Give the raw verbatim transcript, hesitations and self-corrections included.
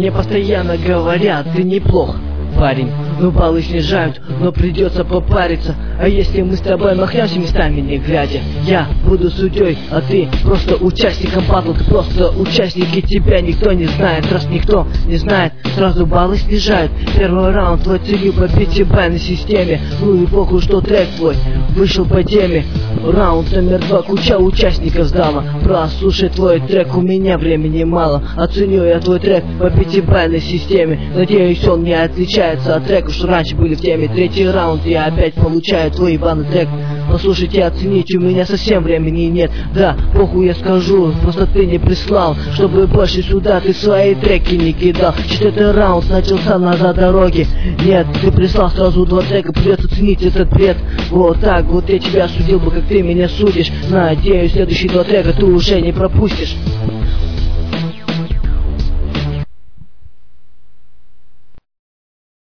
мне постоянно говорят: ты неплох, парень. Ну баллы снижают, но придется попариться. А если мы с тобой махнемся местами не глядя, я буду судьей, а ты просто участником батла. Ты просто участник, и тебя никто не знает. Раз никто не знает, сразу баллы снижают. Первый раунд твой ценю по пятибалльной системе. Ну и похуй, что трек твой вышел по теме. Раунд номер два, куча участников сдала. Прослушай твой трек, у меня времени мало. Оценю я твой трек по пятибалльной системе. Надеюсь, он не отличается от треков, что раньше были в теме. Третий раунд, я опять получаю твой ебаный трек. Послушайте, оцените, у меня совсем времени нет. Да, похуй я скажу, просто ты не прислал, чтобы больше сюда ты свои треки не кидал. Четвертый раунд начался на дороге. Нет, ты прислал сразу два трека, придется ценить этот бред. Вот так вот я тебя судил бы, как ты меня судишь. Надеюсь, следующие два трека ты уже не пропустишь.